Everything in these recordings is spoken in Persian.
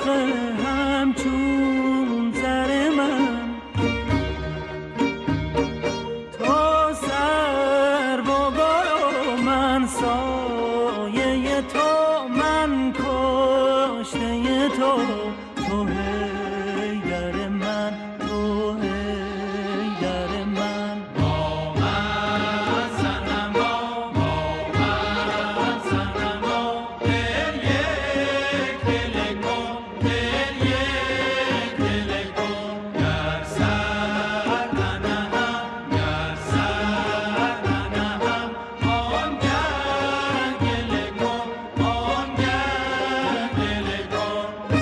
همچون زر من، تو سر و گل و من سایه تو، من کشته تو، تو حیدر من، تو حیدر من. با من صنما، با من صنما، دل یک دل کن، دل یک دل کن. گر سر ننهم، گر سر ننهم، آنگه گله کن، آنگه گله کن.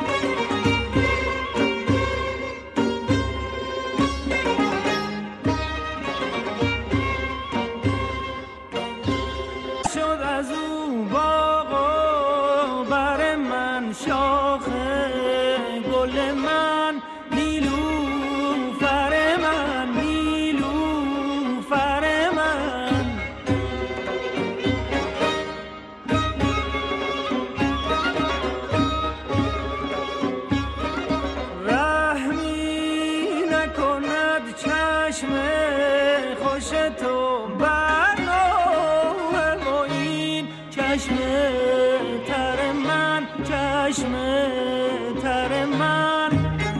شد از او باغ و بر من، شاخ گل من، نیلوفر من، نیلوفر من. رحمی نکند چشم خوش تو بر نوح معین، چشم تر من، چشم تر من.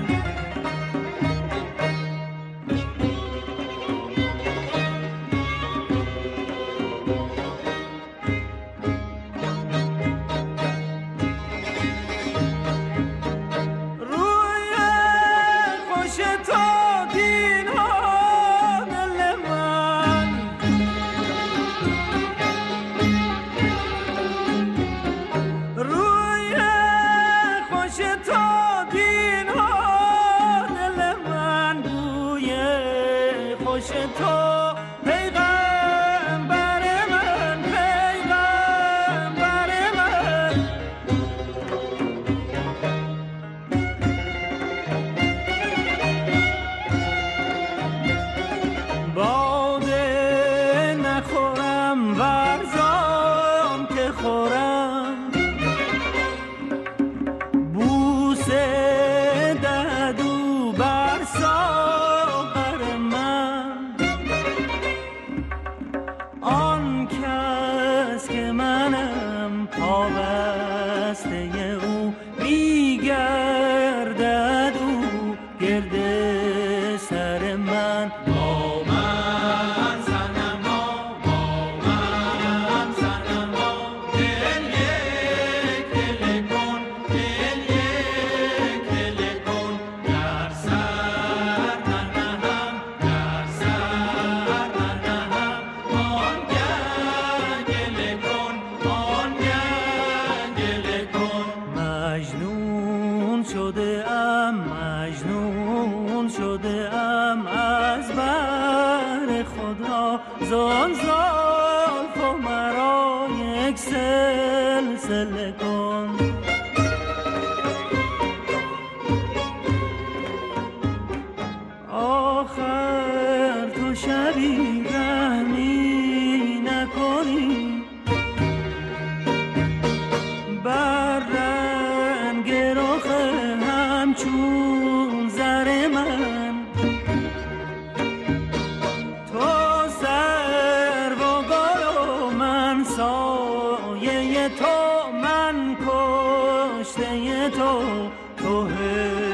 روی خوش تو دین ها دل من، روی خوش تو دین ها دل من، روی خوش تو پیغمبر من، پیغمبر من. باده نخورم ورزان که خورم، بوسه دهدو بر ساغر من. آن کس که منم پابسته او، میگردد او گرد سر من. با من صنما، با من صنما، دل یک دل کن، دل یک دل کن. گر سر ننهم، گر سر ننهم، آنگه گله کن، آنگه گله کن. مجنون شده ام، مجنون شده ام از بر خدا، زان زلف و مرا یک سلسله کن. آخر تو شبی رحمی نکنی بر رنگ رخ همچون زر من. تو سر و گل و من سایه تو، من کشته تو، تو